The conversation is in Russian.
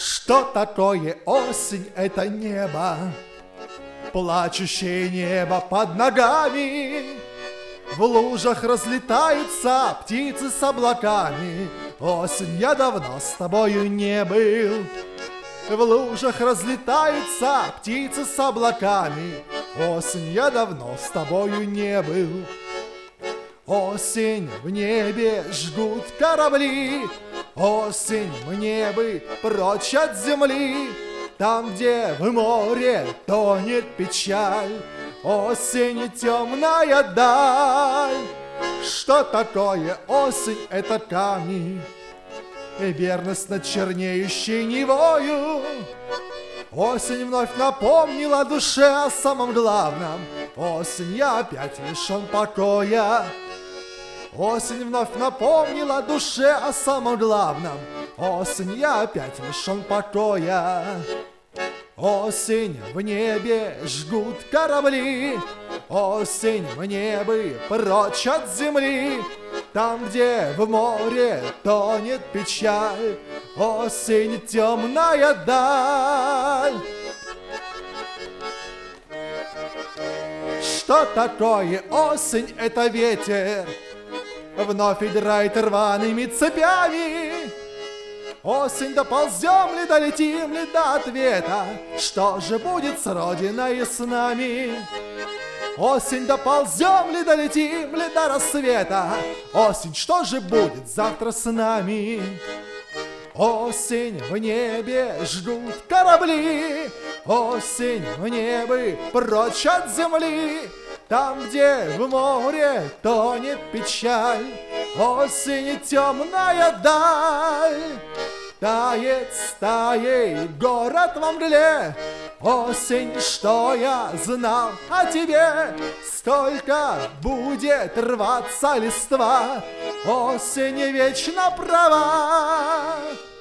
Что такое осень? Это небо, плачущее небо под ногами. В лужах разлетаются птицы с облаками. Осень, я давно с тобою не был. В лужах разлетаются птицы с облаками. Осень, я давно с тобою не был. Осень, в небе жгут корабли. Осень, мне бы прочь от земли, там, где в море тонет печаль. Осень, темная даль. Что такое осень? Это камни, верность над чернеющей Невою. Осень вновь напомнила душе о самом главном. Осень, я опять лишен покоя. Осень вновь напомнила душе о самом главном. Осень, я опять лишен покоя. Осень, в небе жгут корабли. Осень, мне бы прочь от земли, там, где в море тонет печаль. Осень, темная даль. Что такое осень? Это ветер, вновь играет рваными цепями. Осень, доползем ли, долетим ли до ответа? Что же будет с Родиной и с нами? Осень, доползем ли, долетим ли до рассвета? Осень, что же будет завтра с нами? Осень, в небе жгут корабли. Осень, мне бы прочь от земли, там, где в море тонет печаль. Осень, темная даль. Тает стаей город во мгле. Осень, что я знал о тебе? Сколько будет рваться листва? Осень вечно права.